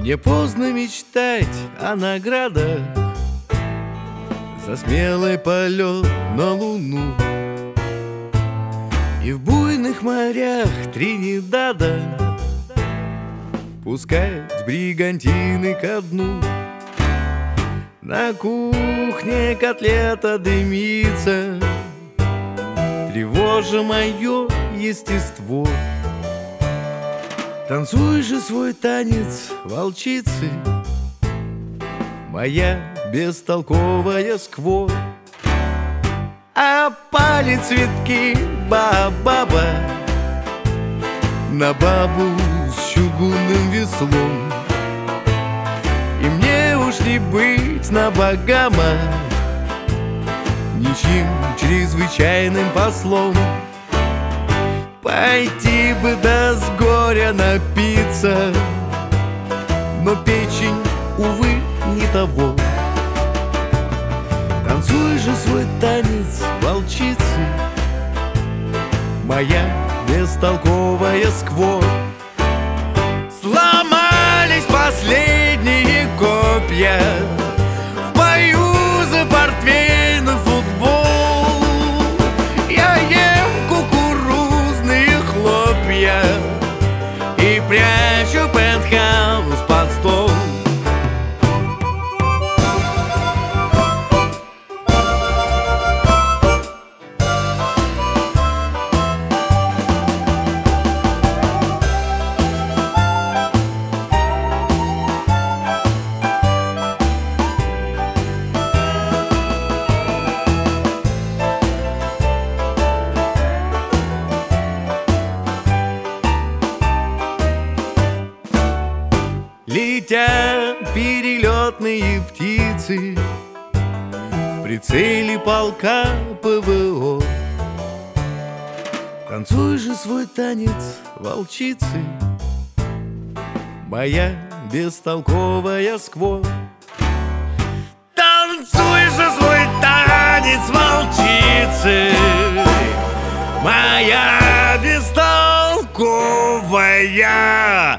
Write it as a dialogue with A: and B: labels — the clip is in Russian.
A: Не поздно мечтать о наградах за смелый полет на Луну. И в буйных морях Тринидада пускать бригантины ко дну. На кухне котлета дымится, тревожа мое естество. Танцуй же свой танец, волчицы, моя бестолковая скво. Опали цветки баобаба на бабу с чугунным веслом. И мне уж не быть на Багамах ничем чрезвычайным послом. Пойти бы да с горя напиться, но печень, увы, не того. Танцуй же свой танец, волчицы, моя бестолковая скво. Сломались последние копья в бою за портвейный футбол. Я ем кукурузные хлопья и прячу пентхаус под стол. Летят перелетные птицы в прицеле полка ПВО. Танцуй же свой танец, волчицы, моя бестолковая скво. Танцуй же свой танец, волчицы, моя бестолковая